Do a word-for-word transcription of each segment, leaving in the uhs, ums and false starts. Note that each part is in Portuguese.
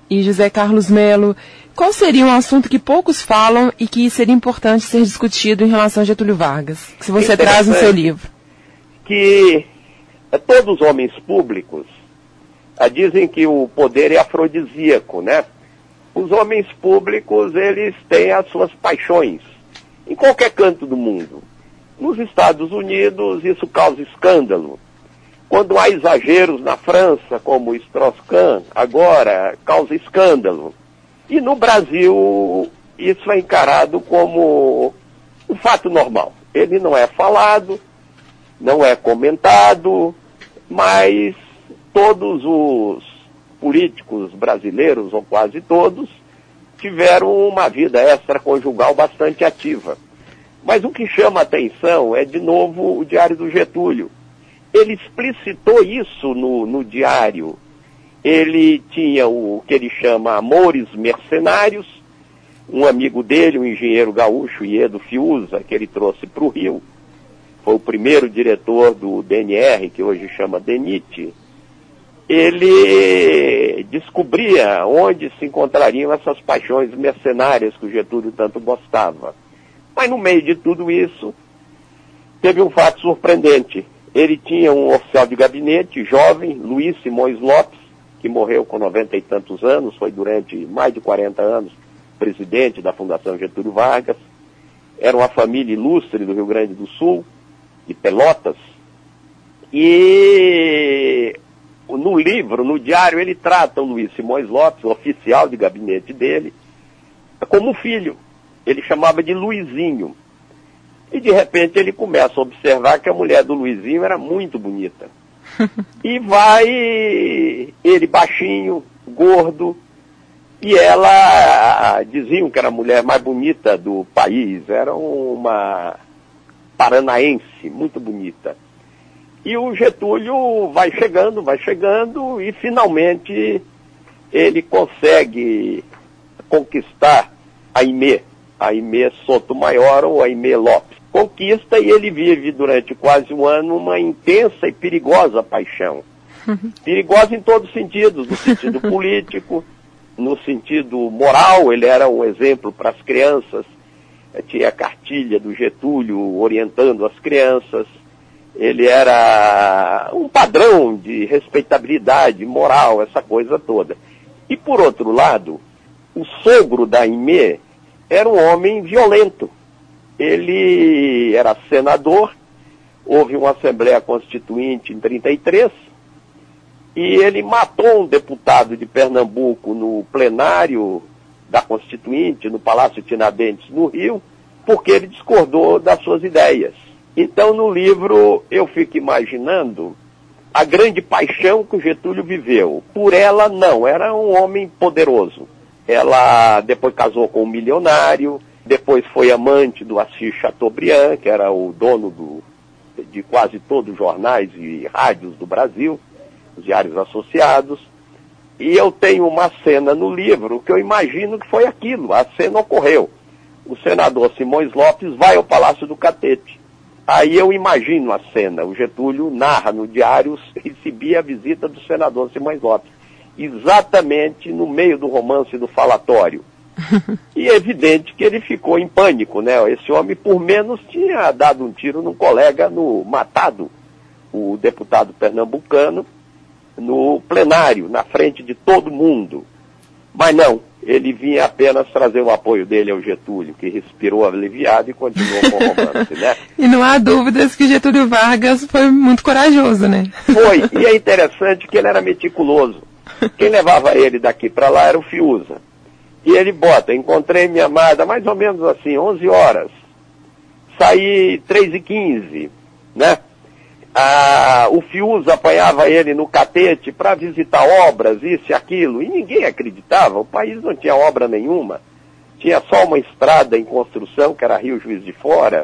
e José Carlos Melo, qual seria um assunto que poucos falam e que seria importante ser discutido em relação a Getúlio Vargas, que você traz no seu livro? Que todos os homens públicos dizem que o poder é afrodisíaco, né? Os homens públicos, eles têm as suas paixões, em qualquer canto do mundo. Nos Estados Unidos, isso causa escândalo. Quando há exageros na França, como o Strauss-Kahn, agora, causa escândalo. E no Brasil, isso é encarado como um fato normal. Ele não é falado, não é comentado, mas todos os políticos brasileiros, ou quase todos, tiveram uma vida extraconjugal bastante ativa. Mas o que chama a atenção é, de novo, o Diário do Getúlio. Ele explicitou isso no, no diário. Ele tinha o que ele chama amores mercenários, um amigo dele, um engenheiro gaúcho, Iedo Fiuza, que ele trouxe para o Rio, foi o primeiro diretor do D N R, que hoje chama DENIT. Ele descobria onde se encontrariam essas paixões mercenárias que o Getúlio tanto gostava. Mas no meio de tudo isso, teve um fato surpreendente. Ele tinha um oficial de gabinete, jovem, Luiz Simões Lopes, que morreu com noventa e tantos anos, foi durante mais de quarenta anos presidente da Fundação Getúlio Vargas. Era uma família ilustre do Rio Grande do Sul, de Pelotas. E no livro, no diário, ele trata o Luiz Simões Lopes, o oficial de gabinete dele, como filho. Ele chamava de Luizinho. E de repente ele começa a observar que a mulher do Luizinho era muito bonita. E vai ele baixinho, gordo, e ela, diziam que era a mulher mais bonita do país, era uma paranaense, muito bonita. E o Getúlio vai chegando, vai chegando, e finalmente ele consegue conquistar a Aimee, a Aimee Sotomayor ou a Aimee Lopes. Conquista, e ele vive durante quase um ano uma intensa e perigosa paixão. Perigosa em todos os sentidos, no sentido político, no sentido moral. Ele era um exemplo para as crianças, tinha a cartilha do Getúlio orientando as crianças, ele era um padrão de respeitabilidade moral, essa coisa toda. E por outro lado, o sogro da Aimee era um homem violento. Ele era senador, houve uma Assembleia Constituinte em trinta e três, e ele matou um deputado de Pernambuco no plenário da Constituinte, no Palácio Tiradentes, no Rio, porque ele discordou das suas ideias. Então, no livro, eu fico imaginando a grande paixão que o Getúlio viveu. Por ela, não, era um homem poderoso. Ela depois casou com um milionário, depois foi amante do Assis Chateaubriand, que era o dono do, de quase todos os jornais e rádios do Brasil, os diários associados. E eu tenho uma cena no livro que eu imagino que foi aquilo, a cena ocorreu. O senador Simões Lopes vai ao Palácio do Catete. Aí eu imagino a cena, o Getúlio narra no diário, recebia a visita do senador Simões Lopes, exatamente no meio do romance do falatório. E é evidente que ele ficou em pânico, né? Esse homem, por menos, tinha dado um tiro num colega, no matado o deputado pernambucano, no plenário, na frente de todo mundo. Mas não, ele vinha apenas trazer o apoio dele ao Getúlio, que respirou aliviado e continuou com o romance, né? E não há dúvidas que Getúlio Vargas foi muito corajoso, né? Foi, e é interessante que ele era meticuloso. Quem levava ele daqui para lá era o Fiuza. E ele bota, encontrei minha amada mais ou menos assim, onze horas. Saí três e quinze, né? Ah, o Fiuza apanhava ele no Catete para visitar obras, isso e aquilo, e ninguém acreditava, o país não tinha obra nenhuma, tinha só uma estrada em construção, que era Rio Juiz de Fora,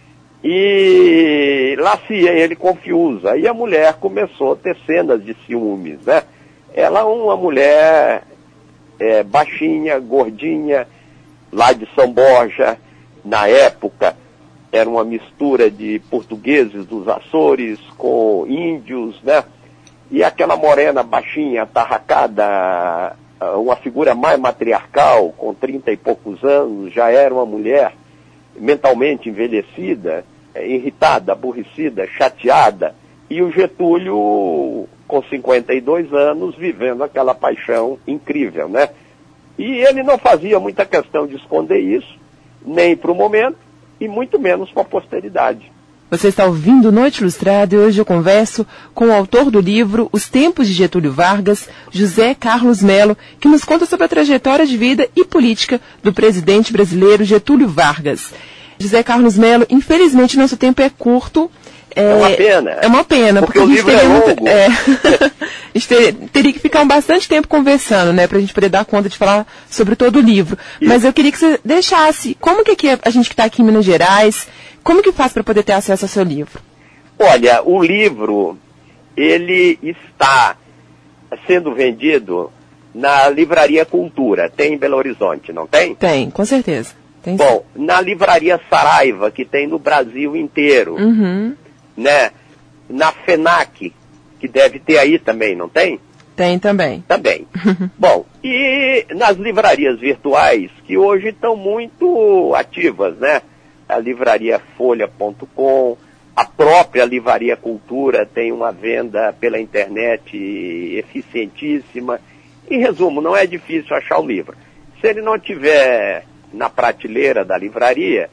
e lá se ia ele com o Fiuza, e a mulher começou a ter cenas de ciúmes, né? Ela uma mulher é, baixinha, gordinha, lá de São Borja, na época, era uma mistura de portugueses dos Açores com índios, né? E aquela morena baixinha, atarracada, uma figura mais matriarcal, com trinta e poucos anos, já era uma mulher mentalmente envelhecida, irritada, aborrecida, chateada, e o Getúlio, com cinquenta e dois anos, vivendo aquela paixão incrível, né? E ele não fazia muita questão de esconder isso, nem para o momento, e muito menos para a posteridade. Você está ouvindo Noite Ilustrada e hoje eu converso com o autor do livro Os Tempos de Getúlio Vargas, José Carlos Melo, que nos conta sobre a trajetória de vida e política do presidente brasileiro Getúlio Vargas. José Carlos Melo, infelizmente nosso tempo é curto. É, é uma pena. É uma pena, porque, porque o livro é longo. Muito, é, a gente ter, teria que ficar bastante tempo conversando, né, para a gente poder dar conta de falar sobre todo o livro. Isso. Mas eu queria que você deixasse, como que aqui, a gente que está aqui em Minas Gerais, como que faz para poder ter acesso ao seu livro? Olha, o livro, ele está sendo vendido na Livraria Cultura, tem em Belo Horizonte, não tem? Tem, com certeza. Tem, Bom, sim. Na Livraria Saraiva, que tem no Brasil inteiro, uhum. né? Na FENAC, que deve ter aí também, não tem? Tem também. Também. Bom, e nas livrarias virtuais, que hoje estão muito ativas, né? A livraria folha ponto com, a própria Livraria Cultura tem uma venda pela internet eficientíssima. Em resumo, não é difícil achar o livro. Se ele não tiver na prateleira da livraria,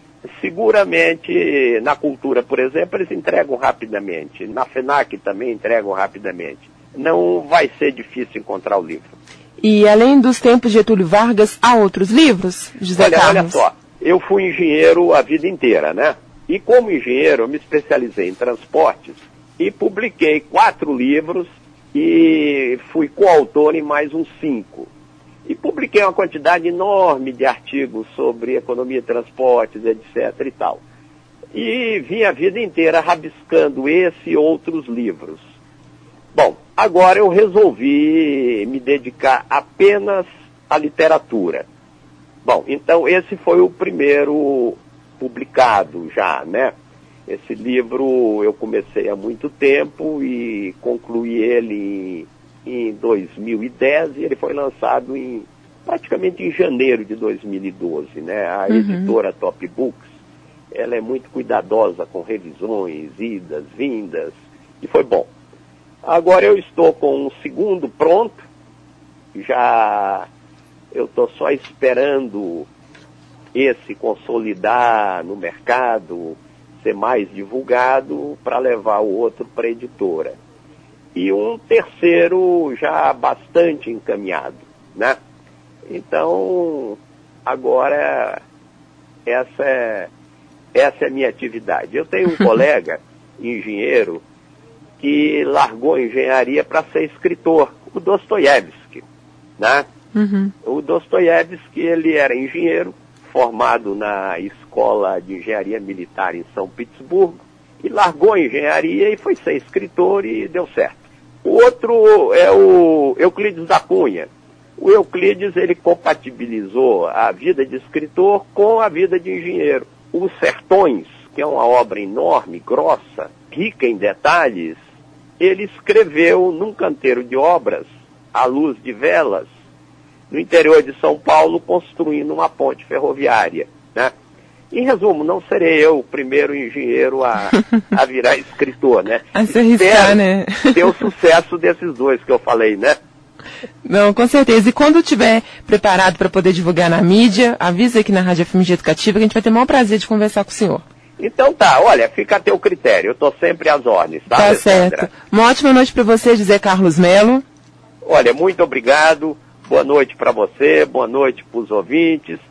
seguramente na Cultura, por exemplo, eles entregam rapidamente. Na FENAC também entregam rapidamente. Não vai ser difícil encontrar o livro. E além dos Tempos de Getúlio Vargas, há outros livros, José olha, Carlos? Olha só. Eu fui engenheiro a vida inteira, né? E como engenheiro, eu me especializei em transportes e publiquei quatro livros e fui coautor em mais uns cinco. E publiquei uma quantidade enorme de artigos sobre economia de transportes, etcétera e tal. E vim a vida inteira rabiscando esse e outros livros. Bom, agora eu resolvi me dedicar apenas à literatura. Bom, então esse foi o primeiro publicado já, né? Esse livro eu comecei há muito tempo e concluí ele em, em dois mil e dez e ele foi lançado em, praticamente em janeiro de dois mil e doze, né? A uhum. editora Top Books, ela é muito cuidadosa com revisões, idas, vindas, e foi bom. Agora eu estou com um segundo pronto, já... Eu estou só esperando esse consolidar no mercado, ser mais divulgado para levar o outro para a editora. E um terceiro já bastante encaminhado, né? Então, agora, essa é, essa é a minha atividade. Eu tenho um colega, engenheiro, que largou a engenharia para ser escritor, o Dostoiévski, né? Uhum. O Dostoiévski, ele era engenheiro, formado na Escola de Engenharia Militar em São Petersburgo, e largou a engenharia e foi ser escritor e deu certo. O outro é o Euclides da Cunha. O Euclides, ele compatibilizou a vida de escritor com a vida de engenheiro. Os Sertões, que é uma obra enorme, grossa, rica em detalhes, ele escreveu num canteiro de obras, à luz de velas, no interior de São Paulo, construindo uma ponte ferroviária, né? Em resumo, não serei eu o primeiro engenheiro a, a virar escritor, né? A se arriscar, né? Ter o sucesso desses dois que eu falei, né? Não, com certeza. E quando estiver preparado para poder divulgar na mídia, avisa aqui na Rádio F M G Educativa que a gente vai ter o maior prazer de conversar com o senhor. Então tá, olha, fica a teu critério. Eu estou sempre às ordens, tá, Tá Alessandra? certo. Uma ótima noite para você, José Carlos Melo. Olha, muito obrigado. Boa noite para você, boa noite para os ouvintes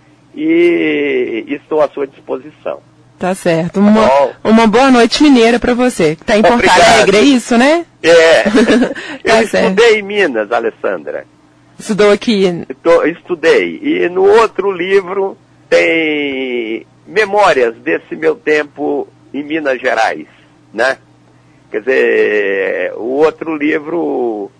e estou à sua disposição. Tá certo. Uma, tá uma boa noite mineira para você. Está em Porto Alegre, é isso, né? É. Tá Eu certo. estudei em Minas, Alessandra. Estudou aqui? Tô, estudei. E no outro livro tem memórias desse meu tempo em Minas Gerais, né? Quer dizer, o outro livro...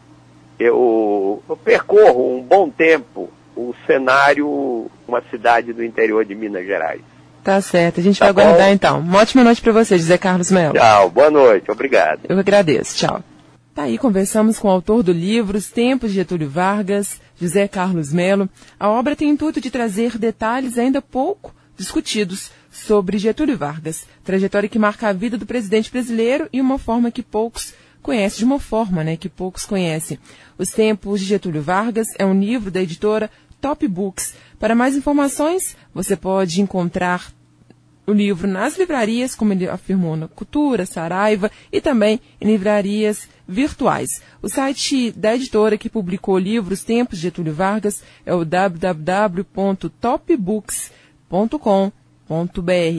Eu, eu percorro um bom tempo o cenário, uma cidade do interior de Minas Gerais. Tá certo, a gente Tá vai bom? aguardar então. Uma ótima noite para você, José Carlos Melo. Tchau, boa noite, obrigado. Eu agradeço, tchau. Tá aí, conversamos com o autor do livro Os Tempos de Getúlio Vargas, José Carlos Melo. A obra tem o intuito de trazer detalhes ainda pouco discutidos sobre Getúlio Vargas, trajetória que marca a vida do presidente brasileiro e uma forma que poucos conhecem, de uma forma, né, que poucos conhecem. Os Tempos de Getúlio Vargas é um livro da editora Top Books. Para mais informações, você pode encontrar o livro nas livrarias, como ele afirmou, na Cultura, Saraiva e também em livrarias virtuais. O site da editora que publicou o livro Os Tempos de Getúlio Vargas é o w w w ponto top books ponto com ponto b r.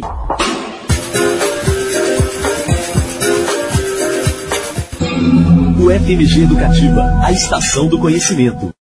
O F M G Educativa, a estação do conhecimento.